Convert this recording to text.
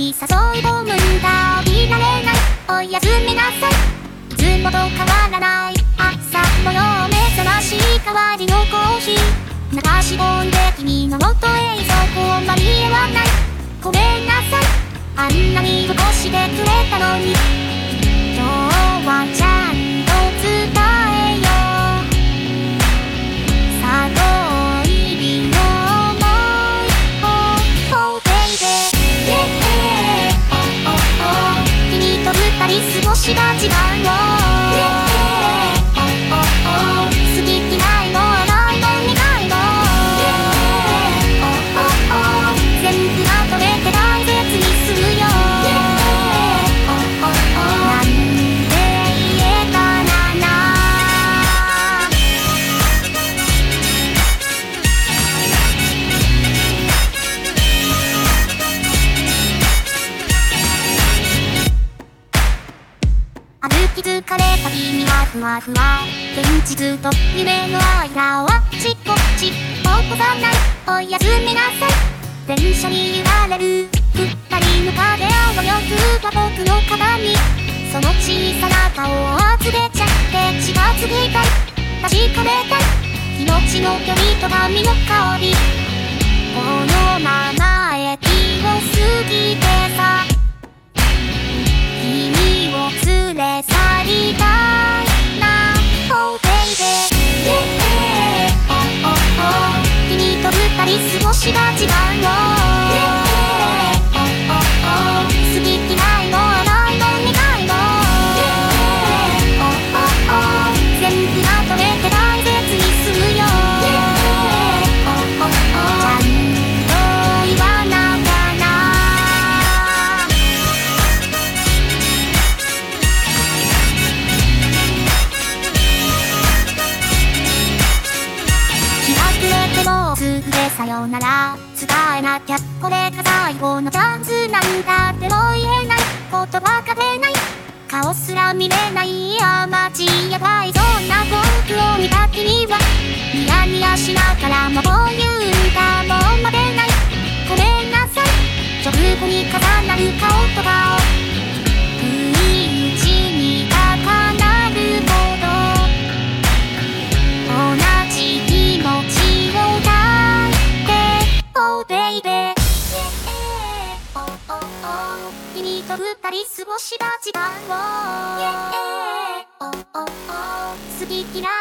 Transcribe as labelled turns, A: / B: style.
A: に誘い込むんだ。起きられない、おやすみなさい。いつもと変わらない朝のよう、目覚まし代わりのコーヒー流し込んで君の元へそこ間に合わない。ごめんなさい、あんなに起こしてくれたのに。今日はちゃんと伝えよう。さといびの想いを Oh baby yeah oh oh oh 君と二人過ごした時間を Yeah oh oh oh 好き嫌いも甘いも苦いも Yeah oh oh oh 全部まとめて大切にするよ。歩き疲れた君はふわふわ、現実と夢の間をあっちこっち起こさない、おやすみなさい。電車に揺られる二人の影を泳ぐが僕の肩に、その小さな顔を集めちゃって近づきたい、確かめたい気持ちの距離と髪の香り。このまま駅を過ぎてさ、君を連れ去りたいな Oh baby yeah oh oh oh 君と二人過ごした時間を Yeah oh oh oh 好き嫌いも甘いも苦いも Yeah oh oh oh 全部まとめて大切にするよ。 Yeah oh oh oh ちゃんと言わなきゃな。もうすぐでさよなら伝えなきゃ、これが最後のチャンスなんだ。でも言えない、言葉が出ない、顔すら見れない、マジやばい。そんな僕を見た君はニヤニヤしながらもこう言うんだ。もう待てない、ごめんなさい。直後に重なる顔と顔、不意打ちに高鳴るほど同じ気持ちを抱いて Oh baby yeah oh oh oh 君と二人過ごした時間を Yeah oh oh oh 好き嫌い